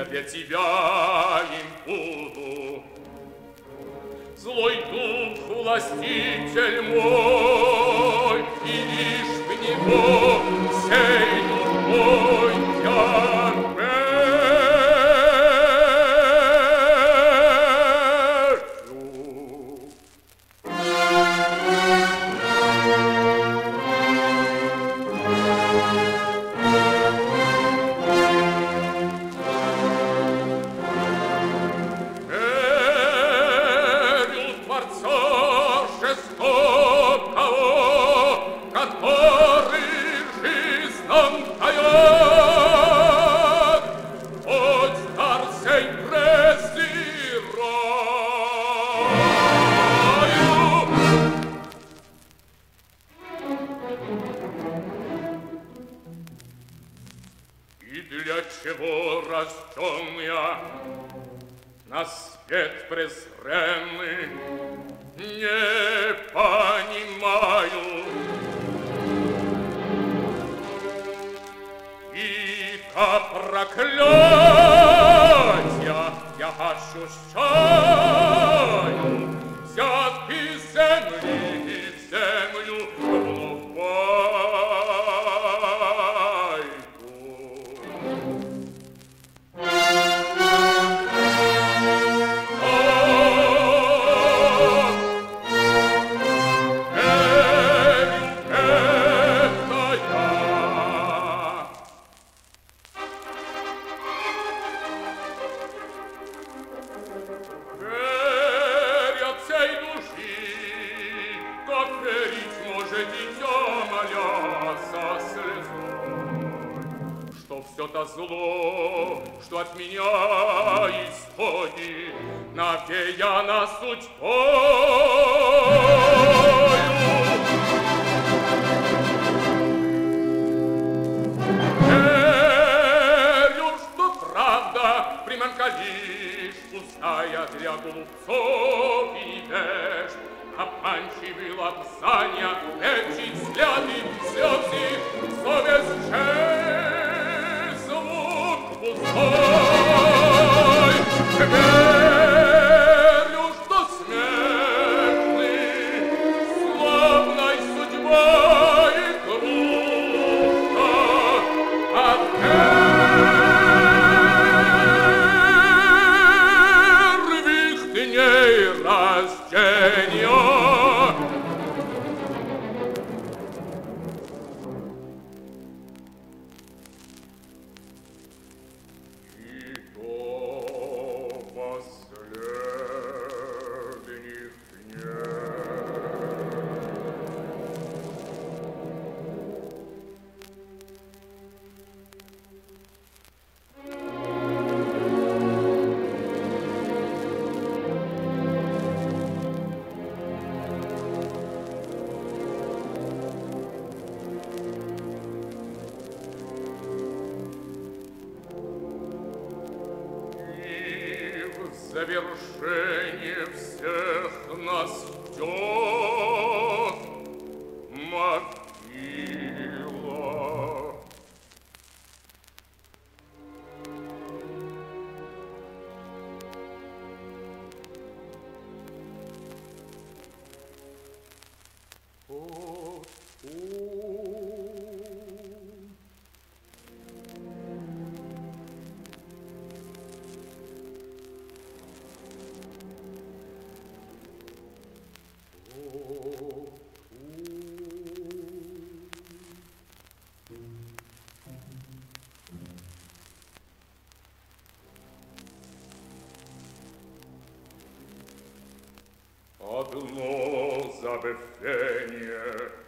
для тебя им буду. Злой дух, властитель мой, и лишь в него всей душой я для чего рожден я на свет презренный, не понимаю. И как проклятия я ощущаю, взятки земли в землю все-то зло, что от меня исходит, навеяно судьбою. Верю, что правда приманка лишь пустая для глупцов и невеж, обманчивые лапзания, лечить взгляды, слезы, совесть пустой. Верю, что смертный славной судьбой круто от первых дней рождения. Завершение всех нас ждет могила. Одно забвение